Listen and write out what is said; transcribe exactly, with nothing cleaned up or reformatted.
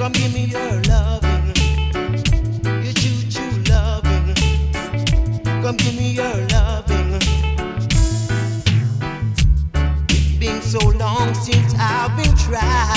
Come give me your loving, your true, true loving. Come give me your loving. It's been so long since I've been tried.